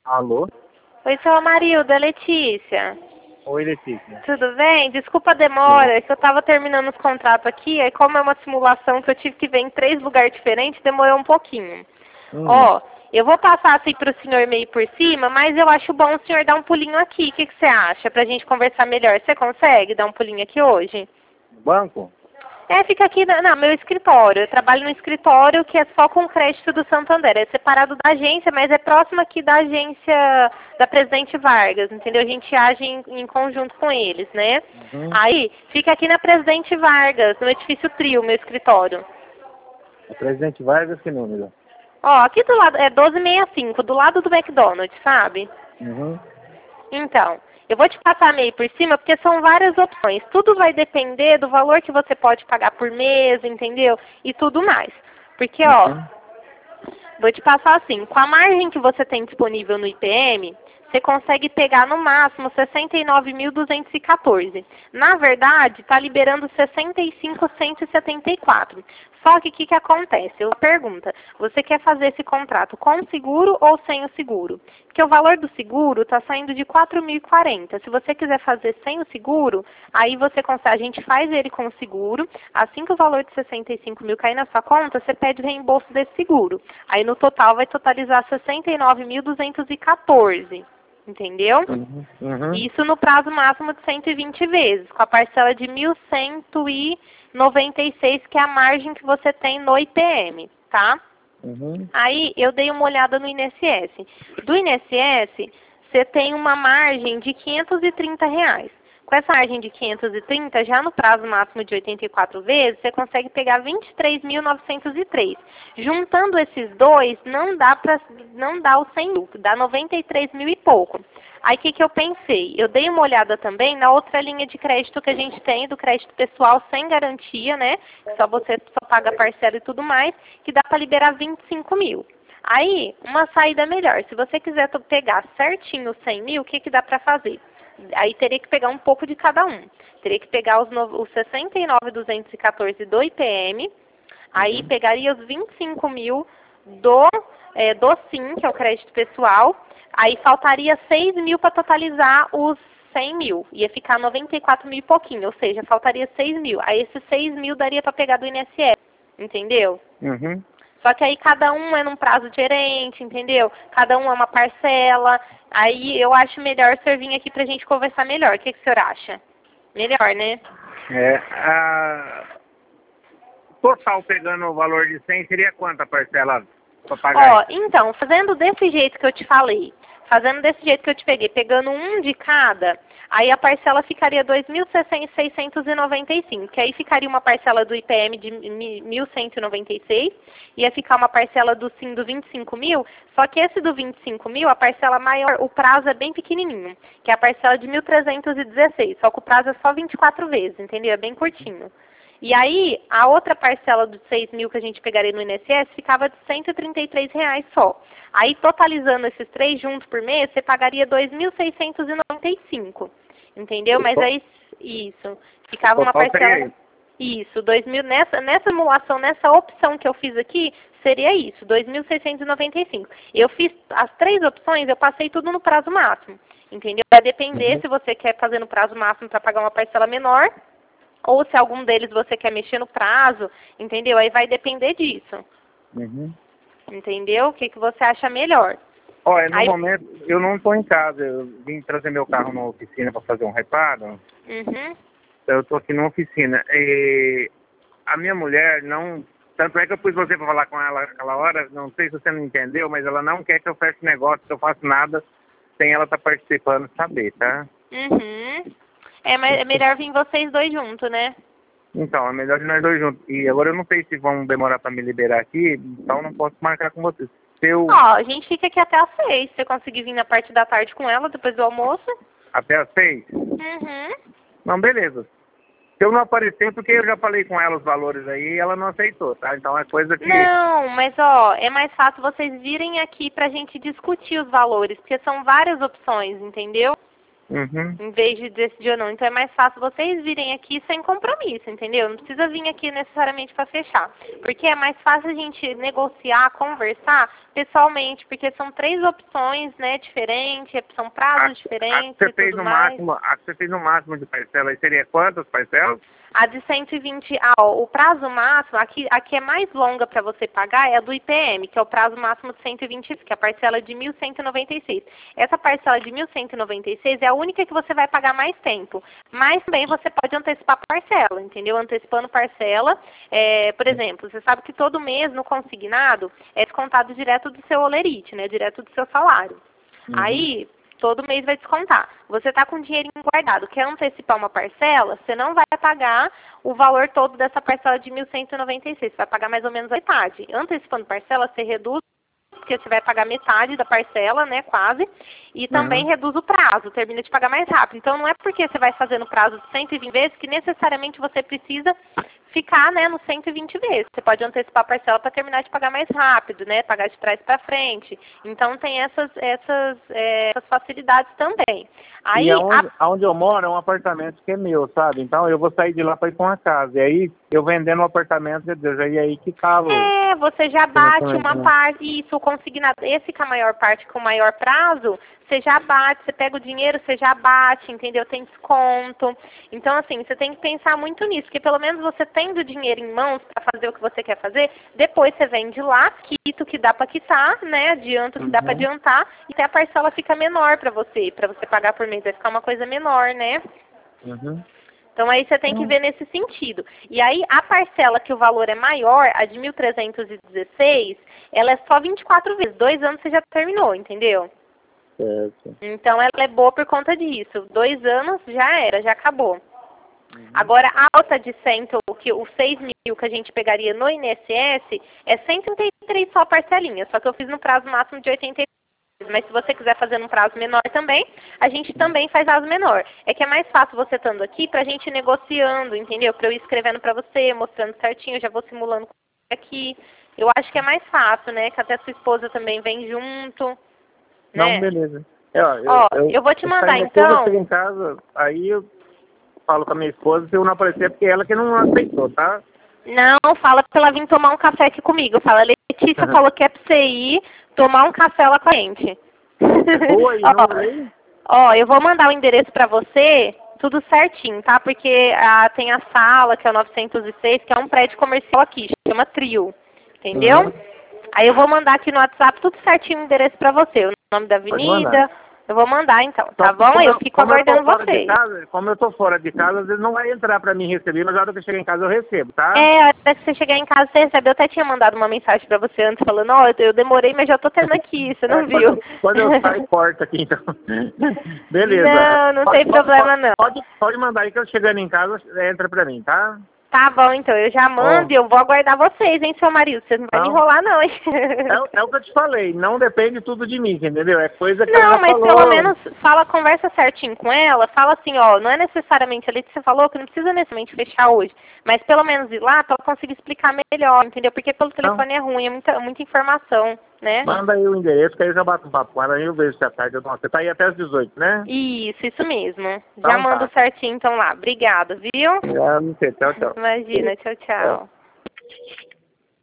Alô? Oi, seu Amarildo, é Letícia. Oi, Letícia. Tudo bem? Desculpa a demora, é que eu estava terminando os contratos aqui, aí como é uma simulação que eu tive que ver em 3 lugares diferentes, demorou um pouquinho. Ó, eu vou passar assim para o senhor meio por cima, mas eu acho bom o senhor dar um pulinho aqui. O que você acha? Pra gente conversar melhor. Você consegue dar um pulinho aqui hoje? No banco? Fica aqui no meu escritório. Eu trabalho no escritório que é só com crédito do Santander. É separado da agência, mas é próximo aqui da agência da Presidente Vargas, entendeu? A gente age em conjunto com eles, né? Aí, fica aqui na Presidente Vargas, no edifício Trio, meu escritório. A Presidente Vargas, que número? Ó, aqui do lado, é 1265, do lado do McDonald's, sabe? Então, eu vou te passar meio por cima porque são várias opções. Tudo vai depender do valor que você pode pagar por mês, entendeu? E tudo mais. Porque, ó, vou te passar assim, com a margem que você tem disponível no IPM, você consegue pegar no máximo 69.214. Na verdade, está liberando 65.174. Só que o que acontece? Eu pergunto, você quer fazer esse contrato com seguro ou sem o seguro? Porque o valor do seguro está saindo de 4.040. Se você quiser fazer sem o seguro, aí você consegue, a gente faz ele com o seguro. Assim que o valor de 65 mil cair na sua conta, você pede o reembolso desse seguro. Aí no total vai totalizar 69.214. Entendeu? Isso no prazo máximo de 120 vezes, com a parcela de 1.196, que é a margem que você tem no IPM, tá? Aí eu dei uma olhada no INSS. Do INSS, você tem uma margem de R$530. Com essa margem de 530, já no prazo máximo de 84 vezes, você consegue pegar 23.903. Juntando esses dois, não dá o 100 mil, dá 93 mil e pouco. Aí o que eu pensei? Eu dei uma olhada também na outra linha de crédito que a gente tem, do crédito pessoal sem garantia, né? Você só paga parcela e tudo mais, que dá para liberar 25 mil. Aí, uma saída melhor. Se você quiser pegar certinho os 100 mil, o que dá para fazer? Aí teria que pegar um pouco de cada um. Teria que pegar os 69.214 do IPM, aí pegaria os 25 mil do SIM, que é o crédito pessoal, aí faltaria 6 mil para totalizar os 100 mil. Ia ficar 94 mil e pouquinho, ou seja, faltaria 6 mil. Aí esses 6 mil daria para pegar do INSS, entendeu? Só que aí cada um é num prazo diferente, entendeu? Cada um é uma parcela. Aí eu acho melhor o senhor vir aqui pra gente conversar melhor. O que o senhor acha? Melhor, né? Total, pegando o valor de 100, seria quanta parcela para pagar? Ó, então, fazendo desse jeito que eu te falei, fazendo desse jeito que eu te peguei, pegando um de cada, aí a parcela ficaria 2.695, que aí ficaria uma parcela do IPM de 1.196, ia ficar uma parcela do SIM do 25 mil, só que esse do 25 mil, a parcela maior, o prazo é bem pequenininho, que é a parcela de 1.316, só que o prazo é só 24 vezes, entendeu? É bem curtinho. E aí, a outra parcela dos 6 mil que a gente pegaria no INSS ficava de R$133 só. Aí, totalizando esses três juntos por mês, você pagaria 2.695. Entendeu? Mas aí, isso. Ficava uma parcela... Isso, 2.000, nessa simulação, nessa opção que eu fiz aqui, seria isso, 2.695. Eu fiz as três opções, eu passei tudo no prazo máximo. Entendeu? Vai depender se você quer fazer no prazo máximo para pagar uma parcela menor, ou se algum deles você quer mexer no prazo, entendeu? Aí vai depender disso. Entendeu? O que você acha melhor? Olha, no momento, eu não estou em casa. Eu vim trazer meu carro na oficina para fazer um reparo. Eu estou aqui na oficina. E a minha mulher não... Tanto é que eu pus você para falar com ela aquela hora, não sei se você não entendeu, mas ela não quer que eu feche negócio, que eu faça nada sem ela estar participando, saber, tá? Mas é melhor vir vocês dois juntos, né? Então, é melhor de nós dois juntos. E agora eu não sei se vão demorar para me liberar aqui, então não posso marcar com vocês. Ó, a gente fica aqui até às 6. Se você conseguir vir na parte da tarde com ela, depois do almoço. Até às 6? Não, beleza. Se eu não aparecer, porque eu já falei com ela os valores aí e ela não aceitou, tá? Então é coisa que... Não, mas ó, é mais fácil vocês virem aqui pra gente discutir os valores, porque são várias opções, entendeu? Em vez de decidir ou não. Então é mais fácil vocês virem aqui sem compromisso, entendeu? Não precisa vir aqui necessariamente para fechar. Porque é mais fácil a gente negociar, conversar pessoalmente, porque são 3 opções, né, diferentes, são prazos diferentes a que você fez tudo no mais. máximo, a que você fez no máximo de parcela, aí seria quantas parcelas? A de 120, o prazo máximo, aqui é mais longa para você pagar, é a do IPM, que é o prazo máximo de 120, que é a parcela de 1.196. Essa parcela de 1.196 é a única que você vai pagar mais tempo. Mas também você pode antecipar parcela, entendeu? Antecipando parcela, por exemplo, você sabe que todo mês no consignado é descontado direto do seu holerite, né? Direto do seu salário. Aí, todo mês vai descontar. Você está com dinheiro guardado, quer antecipar uma parcela, você não vai pagar o valor todo dessa parcela de 1.196, você vai pagar mais ou menos a metade. Antecipando parcela, você reduz, porque você vai pagar metade da parcela, né, quase, e também reduz o prazo, termina de pagar mais rápido. Então, não é porque você vai fazer no prazo de 120 vezes que necessariamente você precisa ficar, né, no 120 vezes. Você pode antecipar a parcela para terminar de pagar mais rápido, né, pagar de trás para frente. Então, tem essas facilidades também. Aí, e aonde eu moro é um apartamento que é meu, sabe? Então, eu vou sair de lá para ir para uma casa. E aí, eu vendendo o apartamento, quer dizer, já ia aí que calo. Você já bate uma parte, isso, o consignado, esse com a maior parte, com o maior prazo, você já bate, você pega o dinheiro, você já bate, entendeu? Tem desconto. Então, assim, você tem que pensar muito nisso, porque pelo menos você tendo dinheiro em mãos para fazer o que você quer fazer, depois você vende lá, quita o que dá para quitar, né? Adianta o que dá para adiantar, e até a parcela fica menor para você pagar por mês, vai ficar uma coisa menor, né? Então, aí você tem que ver nesse sentido. E aí, a parcela que o valor é maior, a de 1.316, ela é só 24 vezes. 2 anos você já terminou, entendeu? Certo. Então, ela é boa por conta disso. 2 anos já era, já acabou. Agora, a alta de 100, os 6 mil que a gente pegaria no INSS, é 133 só a parcelinha. Só que eu fiz no prazo máximo de 83. Mas se você quiser fazer num prazo menor também, a gente também faz prazo menor. É que é mais fácil você estando aqui pra gente ir negociando, entendeu? Pra eu ir escrevendo pra você, mostrando certinho, eu já vou simulando aqui. Eu acho que é mais fácil, né? Que até sua esposa também vem junto. Não, né? beleza. Eu vou te mandar então. Eu chego em casa, aí eu falo com a minha esposa, se eu não aparecer, porque ela que não aceitou, tá? Não, fala pra ela vir tomar um café aqui comigo. Fala, Letícia falou que é pra você ir tomar um café lá com a gente. Eu vou mandar o endereço pra você, tudo certinho, tá? Porque tem a sala, que é o 906, que é um prédio comercial aqui, chama Trio, entendeu? Aí eu vou mandar aqui no WhatsApp tudo certinho o endereço pra você, o nome da avenida. Eu vou mandar então, tá bom? Eu fico aguardando vocês. Como eu tô fora de casa, às vezes não vai entrar pra mim receber, mas na hora que eu chegar em casa eu recebo, tá? A hora que você chegar em casa você recebe. Eu até tinha mandado uma mensagem pra você antes, falando, eu demorei, mas já tô tendo aqui, você não viu? Quando eu saio, corta aqui, então. Beleza. Não tem problema não. Pode mandar aí que eu chegando em casa, entra pra mim, tá? Tá bom, então, eu já mando e eu vou aguardar vocês, hein, seu marido. Vocês não vão me enrolar, não, hein? É o que eu te falei, não depende tudo de mim, entendeu? É coisa que ela mas falou. Pelo menos conversa certinho com ela, fala assim, não é necessariamente ali que você falou, que não precisa necessariamente fechar hoje, mas pelo menos ir lá pra ela conseguir explicar melhor, entendeu? Porque pelo telefone é ruim, é muita informação, né? Manda aí o endereço, que aí eu já bato um papo com ela, aí eu vejo se à tarde. Você tá aí até às 18, né? Isso mesmo. Já mando certinho, então, lá. Obrigada, viu? Tchau, tchau. Imagina, tchau.